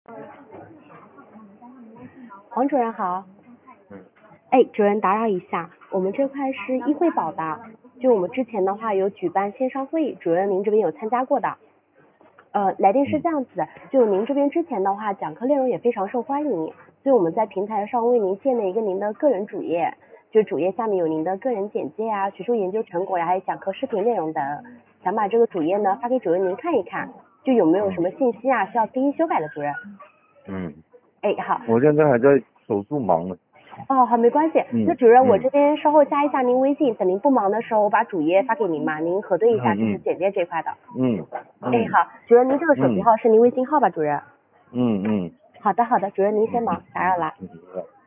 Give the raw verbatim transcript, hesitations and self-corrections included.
黄主任好。 嗯。 哎，主任打扰一下，我们这块是易惠宝的，就我们之前的话有举办线上会议，主任您这边有参加过的。呃，来电是这样子的，就您这边之前的话讲课内容也非常受欢迎，所以我们在平台上为您建了一个您的个人主页，就主页下面有您的个人简介啊、学术研究成果呀、还有讲课视频内容等，想把这个主页呢发给主任您看一看，就有没有什么信息啊需要更新修改的，主任？ 嗯。 哎，好。 我现在还在手术忙呢。 哦，好，没关系。 嗯、 那主任， 嗯、 我这边稍后加一下您微信，等您不忙的时候，我把主页发给您嘛，您核对一下，就是简介这块的。 嗯。嗯。 哎，好，主任，您这个手机号是您微信号吧，主任？ 嗯嗯。 好的，好的，主任您先忙，打扰了。 嗯。